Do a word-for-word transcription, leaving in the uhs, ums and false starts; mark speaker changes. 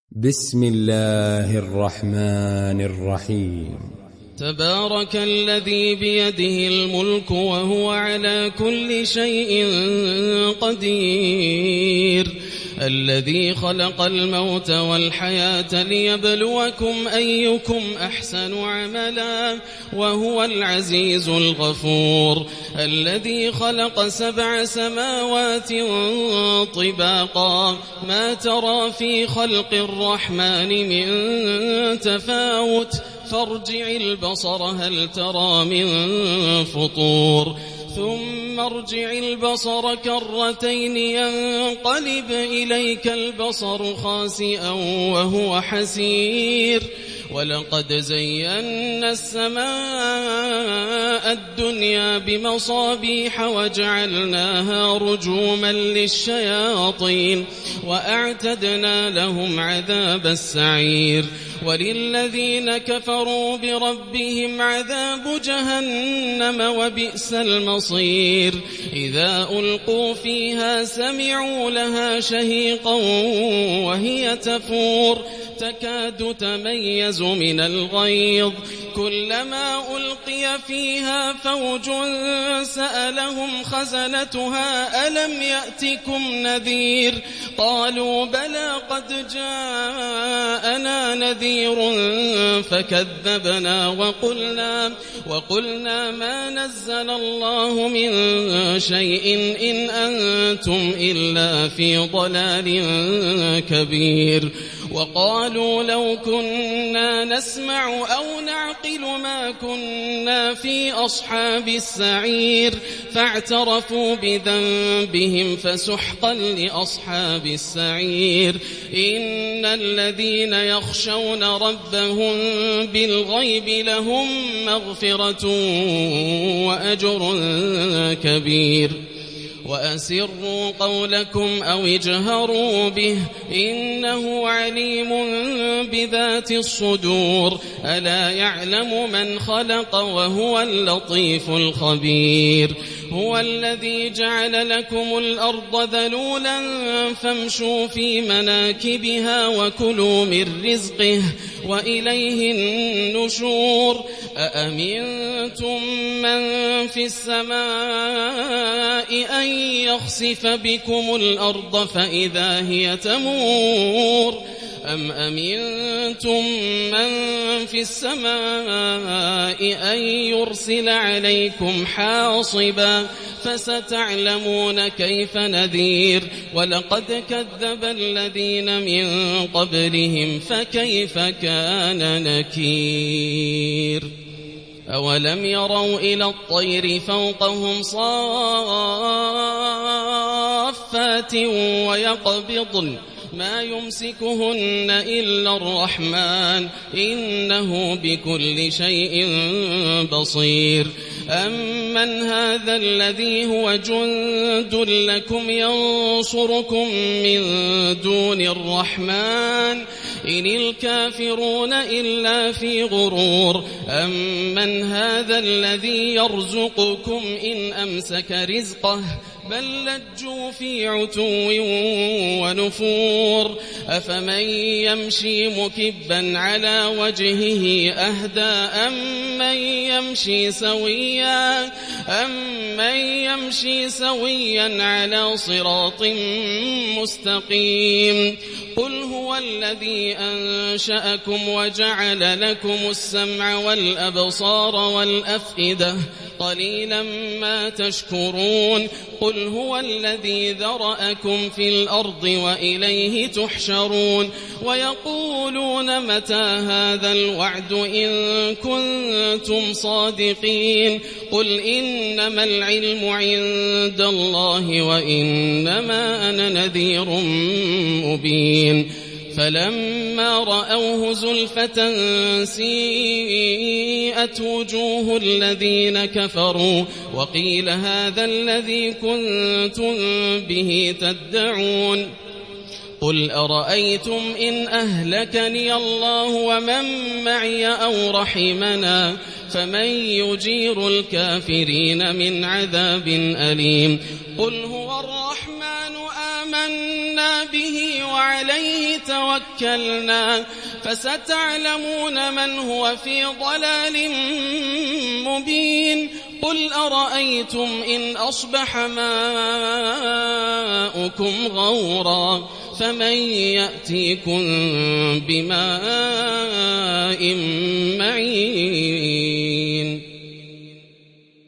Speaker 1: بسم الله الرحمن الرحيم.
Speaker 2: تبارك الذي بيده الملك وهو على كل شيء قدير، الذي خلق الموت والحياة ليبلوكم أيكم أحسن عملا وهو العزيز الغفور، الذي خلق سبع سماوات طباقا ما ترى في خلق الرحمن من تفاوت فارجع البصر هل ترى من فطور، ثم ارجع البصر كرتين ينقلب إليك البصر خاسئا وهو حسير، ولقد زينا السماء الدنيا بمصابيح وجعلناها رجوما للشياطين وأعتدنا لهم عذاب السعير، وللذين كفروا بربهم عذاب جهنم وبئس المصير، إذا ألقوا فيها سمعوا لها شهيقا وهي تفور تكاد تميز من الغيظ، كلما ألقي فيها فوج سألهم خزنتها ألم يأتكم نذير، قالوا بلى قد جاءنا نذير فكذبنا وقلنا, وقلنا ما نزل الله من شيء إن أنتم إلا في ضلال كبير، وقالوا لو كنا نسمع أو نعقل ما كنا في أصحاب السعير، فاعترفوا بذنبهم فسحقا لأصحاب السعير، إن الذين يخشون ربهم بالغيب لهم مغفرة وأجر كبير، وأسروا قولكم أو اجهروا به إنه عليم بذات الصدور، ألا يعلم من خلق وهو اللطيف الخبير، هو الذي جعل لكم الأرض ذلولا فامشوا في مناكبها وكلوا من رزقه وإليه النشور، أأمنتم من في السماء أن يخسف بكم الأرض فإذا هي تمور، أم أمنتم من في السماء أن يرسل عليكم حاصبا فستعلمون كيف نذير، ولقد كذب الذين من قبلهم فكيف كان نكير، أولم يروا إلى الطير فوقهم صافات ويقبضن ما يمسكهن إلا الرحمن إنه بكل شيء بصير، أمن هذا الذي هو جند لكم ينصركم من دون الرحمن إن الكافرون إلا في غرور، أمن هذا الذي يرزقكم إن أمسك رزقه بل لجوا في عتو ونفور، أفمن يمشي مكبا على وجهه أهدى أم من يمشي سويا أم من يمشي سويا على صراط مستقيم، قل هو الذي أنشأكم وجعل لكم السمع والأبصار والأفئدة قليلا ما تشكرون، قل هو الذي ذرأكم في الأرض وإليه تحشرون، ويقولون متى هذا الوعد إن كنتم صادقين، قل إنما العلم عند الله وإنما أنا نذير مبين، فلما رأوه زلفة سيئت وجوه الذين كفروا وقيل هذا الذي كنتم به تدعون، قل أرأيتم إن أهلكني الله ومن معي أو رحمنا فمن يجير الكافرين من عذاب أليم، قل هو الرحمن آمنا به وعليه توكلنا فستعلمون من هو في ضلال مبين قل أرأيتم إن أصبح ماؤكم غورا فمن يأتيكم بماء معين